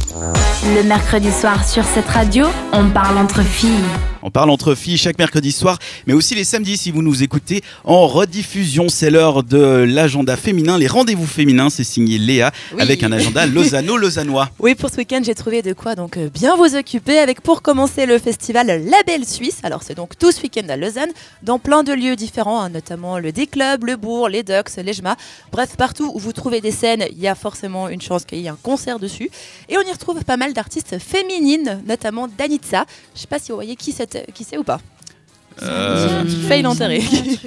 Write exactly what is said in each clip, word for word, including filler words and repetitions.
Le mercredi soir sur cette radio, on parle entre filles. On parle entre filles chaque mercredi soir, mais aussi les samedis si vous nous écoutez en rediffusion. C'est l'heure de l'agenda féminin, les rendez-vous féminins. C'est signé Léa, oui, avec un agenda lausanno-lausannois. Oui, pour ce week-end, j'ai trouvé de quoi donc bien vous occuper avec pour commencer le festival Label Suisse. Alors c'est donc tout ce week-end à Lausanne, dans plein de lieux différents, hein, notamment le D-Club, le Bourg, les Docks, les Jma. Bref, partout où vous trouvez des scènes, il y a forcément une chance qu'il y ait un concert dessus. Et on y retrouve pas mal d'artistes féminines, notamment Danitza. Je sais pas si vous voyez qui c'est. Qui c'est ou pas euh... Fail enterré.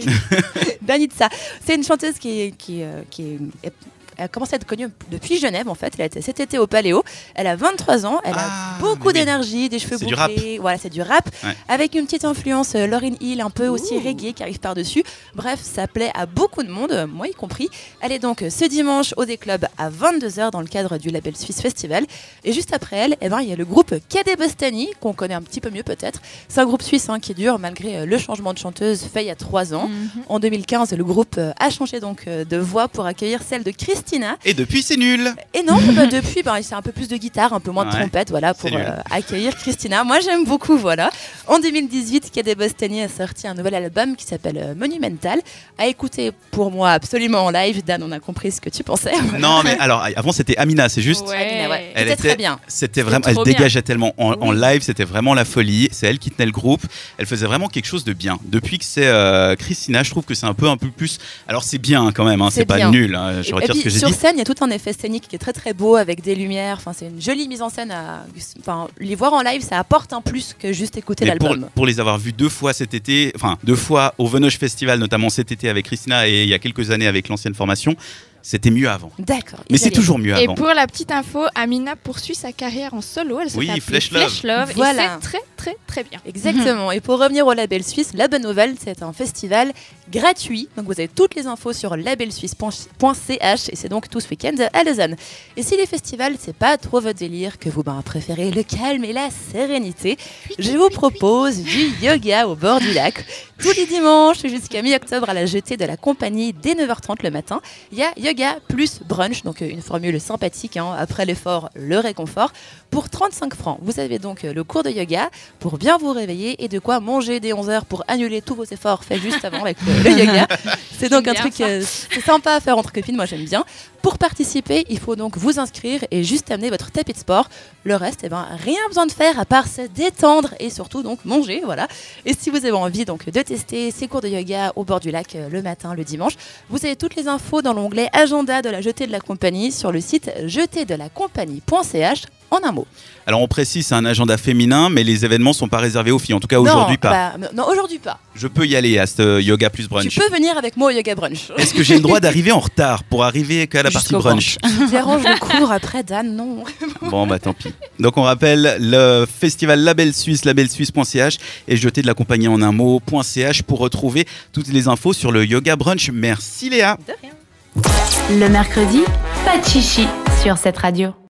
Danitza, c'est une chanteuse qui est, qui, qui est, elle a commencé à être connue depuis Genève en fait. Elle a été cet été au Paléo. Elle a vingt-trois ans. Elle ah, a beaucoup d'énergie, oui. Des cheveux c'est bouclés. Voilà, c'est du rap ouais. Avec une petite influence euh, Lauryn Hill, un peu Ouh. aussi reggae qui arrive par-dessus. Bref, ça plaît à beaucoup de monde, moi y compris. Elle est donc ce dimanche au D-Club à vingt-deux heures dans le cadre du Label Suisse Festival. Et juste après elle, eh ben, il y a le groupe Kadé Bostani, qu'on connaît un petit peu mieux peut-être. C'est un groupe suisse hein, qui dure malgré euh, le changement de chanteuse fait il y a trois ans. Mm-hmm. En deux mille quinze, le groupe euh, a changé donc euh, de voix pour accueillir celle de Christina. Et depuis c'est nul. Et non, bah, depuis, bah, c'est un peu plus de guitare, un peu moins de ouais, trompette, voilà, pour euh, accueillir Christina. Moi, j'aime beaucoup, voilà. En deux mille dix-huit, Kadé Bostani a sorti un nouvel album qui s'appelle euh, Monumental. À écouter pour moi absolument en live. Dan, on a compris ce que tu pensais. Voilà. Non, mais alors, avant, c'était Amina, c'est juste. Ouais. Amina, ouais. Elle c'était était très bien. C'était vraiment, elle dégageait tellement en, oui. en live, c'était vraiment la folie. C'est elle qui tenait le groupe. Elle faisait vraiment quelque chose de bien. Depuis que c'est euh, Christina, je trouve que c'est un peu un peu plus. Alors c'est bien quand même, hein, c'est, c'est pas nul. Hein, je et, retire et puis, ce que j'ai sur dit. Sur scène, il y a tout un effet scénique qui est très très beau avec des lumières. Enfin, c'est une jolie mise en scène. À, enfin, les voir en live, ça apporte un plus que juste écouter mais l'album. Pour, pour les avoir vus deux fois cet été, enfin deux fois au Venoge Festival, notamment cet été avec Christina et il y a quelques années avec l'ancienne formation. C'était mieux avant. D'accord. Mais c'est toujours mieux avant. Et pour la petite info, Amina poursuit sa carrière en solo. Elle se oui, fait Flesh Love. Flesh Love. Voilà. Et c'est très, très, très bien. Exactement. Et pour revenir au Label Suisse, la bonne nouvelle, c'est un festival gratuit. Donc vous avez toutes les infos sur labelsuisse point c h et c'est donc tout ce week-end à Lausanne. Et si les festivals, c'est pas trop votre délire, que vous ben, préférez le calme et la sérénité, je vous propose du yoga au bord du lac. Tous les dimanches jusqu'à mi-octobre à la jetée de la compagnie dès neuf heures trente le matin. Il y a yoga plus brunch, donc une formule sympathique, hein, après l'effort, le réconfort. Pour trente-cinq francs, vous avez donc le cours de yoga pour bien vous réveiller et de quoi manger dès onze heures pour annuler tous vos efforts faits juste avant avec le, le yoga. C'est donc un truc, euh, c'est sympa à faire entre copines, moi j'aime bien. Pour participer, il faut donc vous inscrire et juste amener votre tapis de sport. Le reste, eh ben, rien besoin de faire à part se détendre et surtout donc manger, voilà. Et si vous avez envie donc de tester ces cours de yoga au bord du lac euh, le matin, le dimanche, vous avez toutes les infos dans l'onglet agenda de la jetée de la compagnie sur le site jetée de la compagnie point c h en un mot. Alors on précise, c'est un agenda féminin, mais les événements sont pas réservés aux filles. En tout cas aujourd'hui non, pas. Bah, non, aujourd'hui pas. Je peux y aller à ce yoga plus brunch. Tu peux venir avec moi au yoga brunch. Est-ce que j'ai le droit d'arriver en retard pour arriver qu'à la partie brunch? Tu déranges le cours après, Dan? Non. Bon bah tant pis. Donc on rappelle le festival Label Suisse, labelsuisse point c h et jeter de la compagnie en un mot .ch pour retrouver toutes les infos sur le yoga brunch. Merci Léa. De rien. Le mercredi, pas de chichi sur cette radio.